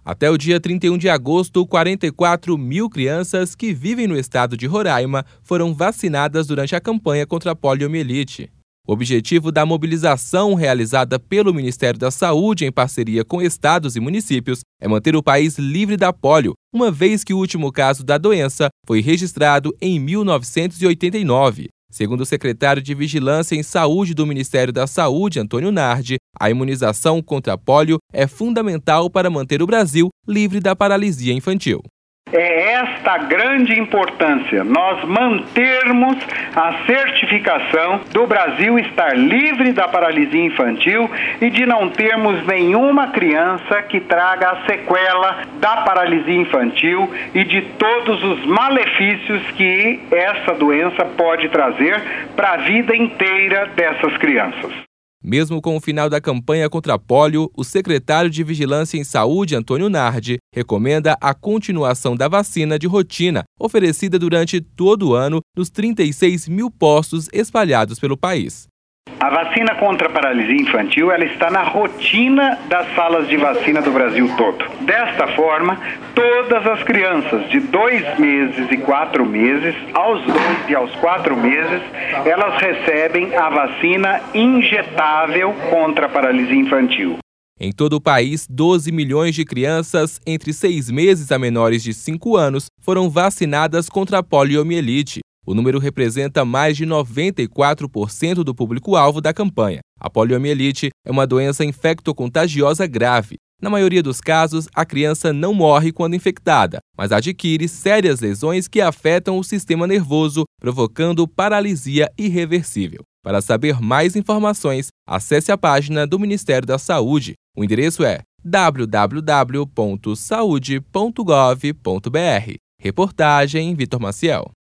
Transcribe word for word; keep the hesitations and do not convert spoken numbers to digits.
Até o dia trinta e um de agosto, quarenta e quatro mil crianças que vivem no estado de Roraima foram vacinadas durante a campanha contra a poliomielite. O objetivo da mobilização realizada pelo Ministério da Saúde em parceria com estados e municípios é manter o país livre da polio, uma vez que o último caso da doença foi registrado em mil novecentos e oitenta e nove. Segundo o secretário de Vigilância em Saúde do Ministério da Saúde, Antônio Nardi, a imunização contra a polio é fundamental para manter o Brasil livre da paralisia infantil. É esta a grande importância, nós mantermos a certificação do Brasil estar livre da paralisia infantil e de não termos nenhuma criança que traga a sequela da paralisia infantil e de todos os malefícios que essa doença pode trazer para a vida inteira dessas crianças. Mesmo com o final da campanha contra a polio, o secretário de Vigilância em Saúde, Antônio Nardi, recomenda a continuação da vacina de rotina, oferecida durante todo o ano nos trinta e seis mil postos espalhados pelo país. A vacina contra a paralisia infantil ela está na rotina das salas de vacina do Brasil todo. Desta forma, todas as crianças de dois meses e quatro meses, aos dois e aos quatro meses, elas recebem a vacina injetável contra a paralisia infantil. Em todo o país, doze milhões de crianças entre seis meses a menores de cinco anos foram vacinadas contra a poliomielite. O número representa mais de noventa e quatro por cento do público-alvo da campanha. A poliomielite é uma doença infectocontagiosa grave. Na maioria dos casos, a criança não morre quando infectada, mas adquire sérias lesões que afetam o sistema nervoso, provocando paralisia irreversível. Para saber mais informações, acesse a página do Ministério da Saúde. O endereço é w w w ponto saude ponto gov ponto b r. Reportagem Vitor Maciel.